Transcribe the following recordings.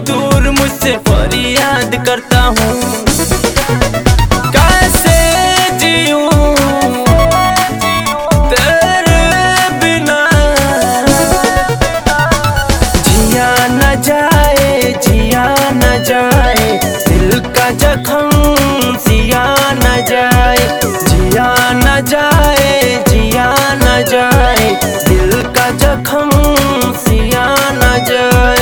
दूर मुझसे फरियाद करता हूँ। कैसे जीऊं तेरे बिना, जिया न जाए जिया न जाए, दिल का जख्म सिया न जाए, जिया न जाए जिया न जाए, दिल का जख्म सिया न जाए।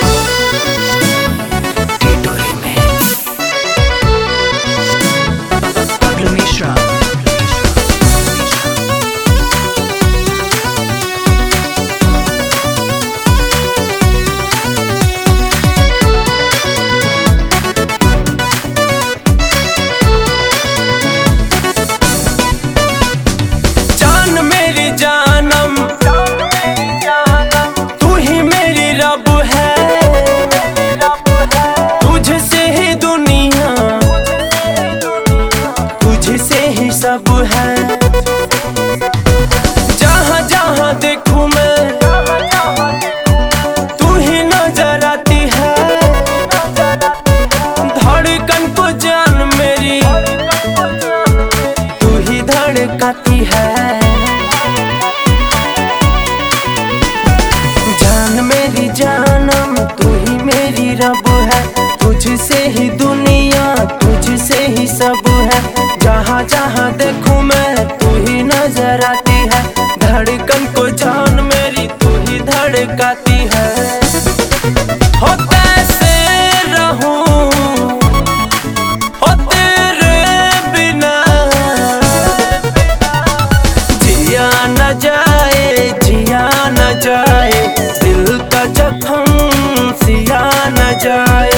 जानम तू ही मेरी रब है, तुझसे ही दुनिया तुझसे ही सब है। जहाँ जहाँ देखूं मैं तू ही नजर आती है, धड़कन को जान मेरी तू ही धड़काती है। मेरी जानम तू ही मेरी रब है, तुझसे ही दुनिया तुझसे ही सब है। जहाँ जहाँ देखूं मैं तू ही नजर आती है, धड़कन को जान मेरी तू ही धड़काती है। हो कैसे रहूं हो तेरे बिना, जिया न जाए जिया न जाए, दिल का जख्म सिया न जाए।